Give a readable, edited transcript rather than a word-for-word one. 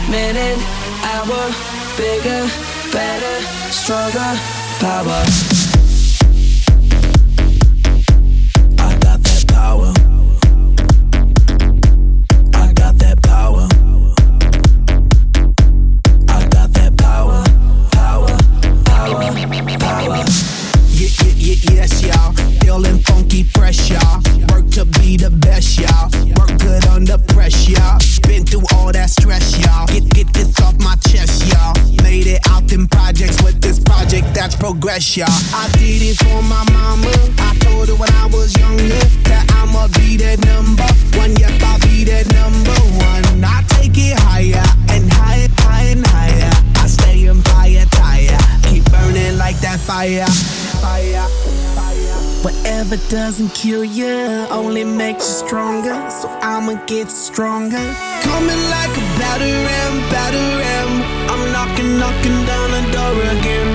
minute, hour, bigger, better, stronger, power. I got that power. I got that power. I got that power. Power, power, power. Yes, y'all. Feeling funky, fresh, y'all. Work to be the best, y'all. Work good under pressure, y'all. Been through all that stress, y'all. Get this off my chest, y'all. Made it out in projects with this project that's progress, y'all. I did it for my mama. I told her when I was younger that I'ma be that number one. Yep, I'll be that number one. I take it higher and higher, higher and higher. I stay in fire, tire. Keep burning like that fire. Fire, fire. Whatever doesn't kill you only makes you stronger. So I'ma get stronger. Coming like a batter ram, batter ram. I'm knocking down the door again.